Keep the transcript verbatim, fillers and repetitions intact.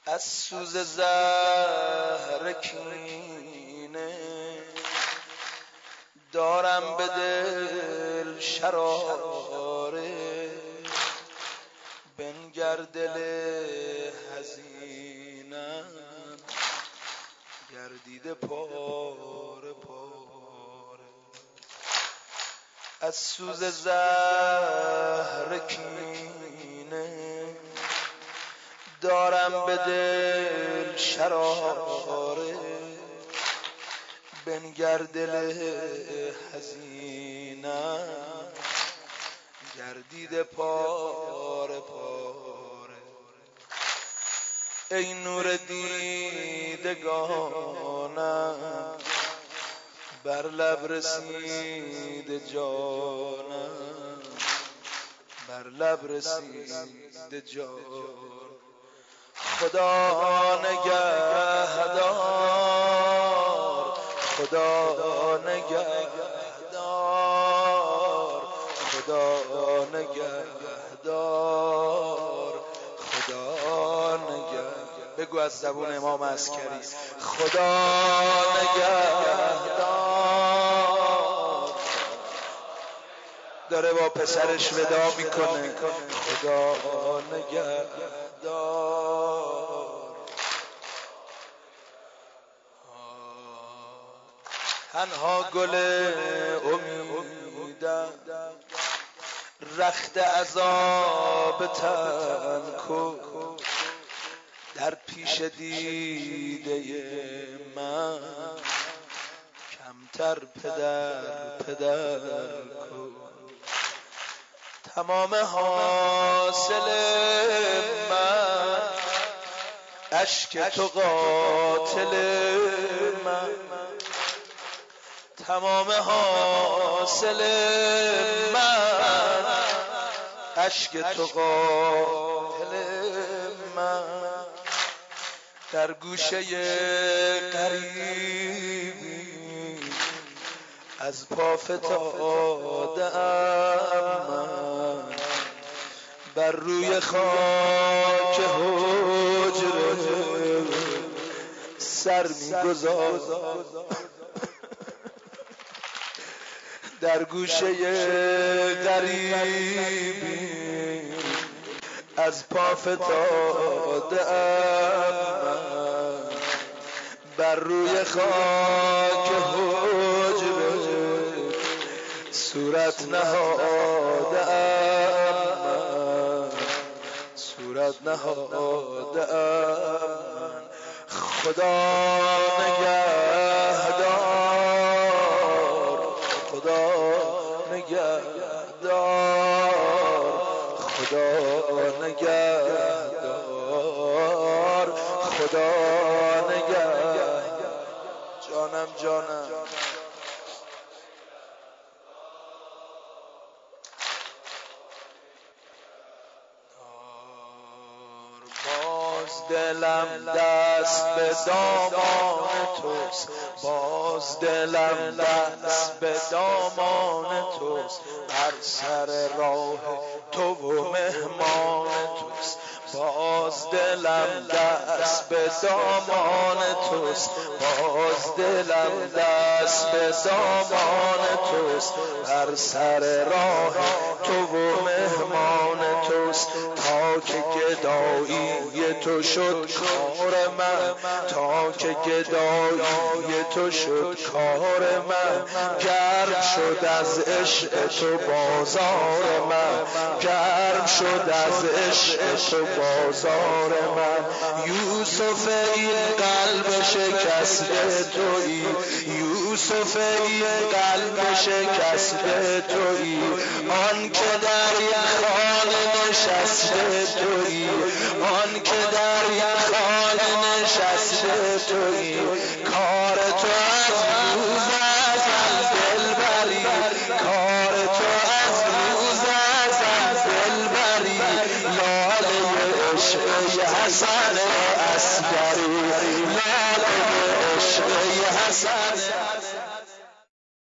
از سوز زهر کینه دارم به دل شراره، بنگر دل حزینم گردیده پاره پاره. از سوز زهر کینه دارم به دل شراره، بنگر دل حزینم گردیده پاره پاره. ای نور دیدگانم بر لب رسید جانم، بر لب رسید جان. خدا نگهدار، خدا نگهدار، خدا نگهدار، خدا نگهدار. بگو از زبون امام عسکری خدا نگهدار. داره با پسرش ودا میکنه خدا نگهدار. تنها گل امیدم رخت عذاب تن کو، در پیش دیده من کمتر پدر پدر کو. تمام حاصل من اشک تو قاتل من، تمام حاصل من اشک تو قاتل من. در گوشه قریبی از پا فتادم من، بر روی خاک حجره سر می‌گذارم. در گوشه غریبی از پا فتادم من، بر روی خاک حجره صورت نهادم من، صورت نهادم من. خدا نگهدار، خدا نگهدار، خدا نگهدار، خدا نگهدار. جانم جانم باز دلم دست به دامان توست، باز دلم دست به دامان توست، بر سر راه تو و مهمان توست. باز دلم دست به دامان توست، باز دلم دست به دامان توست، بر سر راه تو و مهمان توست. تا که گدایی تو شد کار من، تا که گدایی تو شد کار من، گرم شد از عشق تو بازار من، گرم شد از عشق تو بازار من. یوسف این قلب شکسته تویی، یوسف این قلب شکسته تویی، آن که در این خانه نشسته تویی،